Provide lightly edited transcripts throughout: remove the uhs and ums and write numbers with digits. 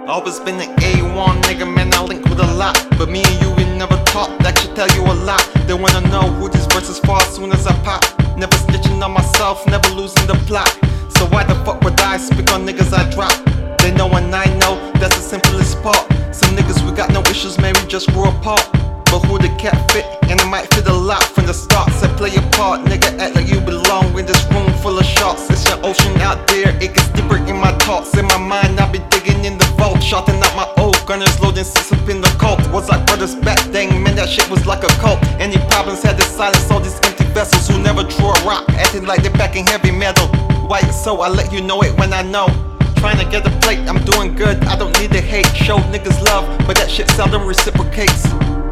Always been an A1 nigga, man, I link with a lot. But me and you, we never talk, that should tell you a lot. They wanna know who these verses for as soon as I pop. Never snitching on myself, never losing the plot. So why the fuck would I speak on niggas I drop? They know and I know, that's the simplest part. Some niggas we got no issues, man, we just grew apart. But who the cat fit, and it might fit a lot from the start. So play your part, nigga, act like you belong in this room full of sharks. It's an ocean out there, it gets deeper in my thoughts. In my mind, I be digging in the vault, shotting out my old gunners, loading six up in the cult. Was like brothers back, dang man, that shit was like a cult. Any problems had to silence all these empty vessels who never drew a rock, acting like they're back in heavy metal. Why so I let you know it when I know. Trying to get a plate, I'm doing good, I don't need the hate. Show niggas love, but that shit seldom reciprocates.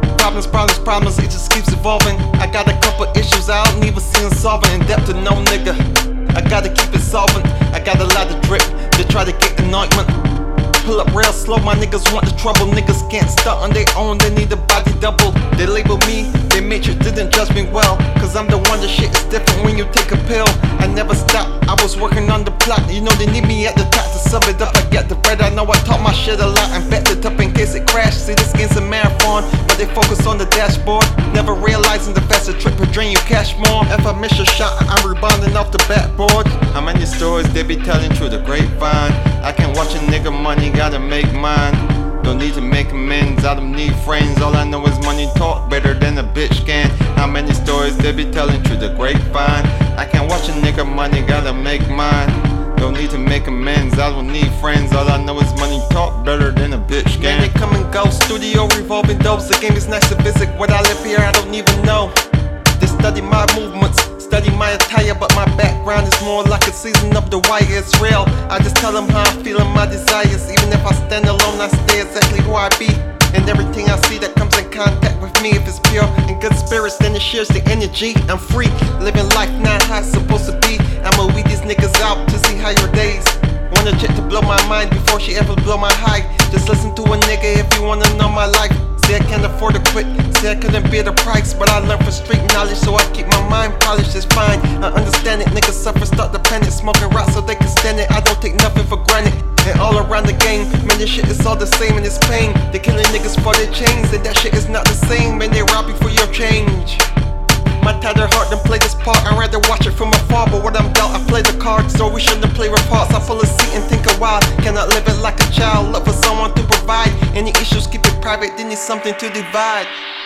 Problems, it just keeps evolving. I got a couple issues I don't even see them solving. In depth to no nigga, I gotta keep it solvent. I got a lot of drip, they try to get anointment. Pull up real slow, my niggas want the trouble. Niggas can't start on their own, they need a body double. They label me, they made sure didn't judge me well. Cause I'm the one, the shit is different when you take a pill. I never stop, I was working on the plot. You know they need me at the top to sub it up. I get the bread, I know I talk my shit a lot and bet it up in case it crash. See this game's a marathon, but they focus on the dashboard, never realizing the faster trip will drain you cash more. If I miss a shot, I'm rebounding off the backboard. How many stories they be telling through the grapevine? I can't watch a nigga money, gotta make mine. Don't need to make amends, I don't need friends. All I know is money talk better than a bitch can. How many stories they be telling through the grapevine? I can't watch a nigga money, gotta make mine. Don't need to make amends, I don't need friends. All I know is money talk better than a bitch can. Man, they come and go, studio revolving doors. The game is nice to visit, what I live here I don't even know. They study my movements, study my attire, but my background is more like a season of The Wire. It's real, I just tell them how I feel and my desires. Even if I stand alone, I stay exactly who I be. And everything I see that comes in contact with me, if it's pure and good spirits, then it shares the energy. I'm free, living life not how it's supposed to be. I'ma weed these niggas out to see how your days. Want a chick to blow my mind before she ever blow my high. Just listen to a nigga if you wanna know my life. Say I can't afford to quit, say I couldn't bear the price, but I learned from street knowledge, so I keep my mind polished, it's fine. I understand it, niggas suffer, start the planet, smoking rock so they can stand it. I don't take nothing for granted, and all around the game, man, this shit is all the same and it's pain. They killing niggas for their chains, and that shit is not the same, man, they rob you for your change. My tattered heart done play this part, I'd rather watch it from afar. But what I'm dealt, I play the cards, so we shouldn't play with parts. I fall asleep and think a while, cannot live it like a child. Look for someone to provide, any issues keep it private, they need something to divide.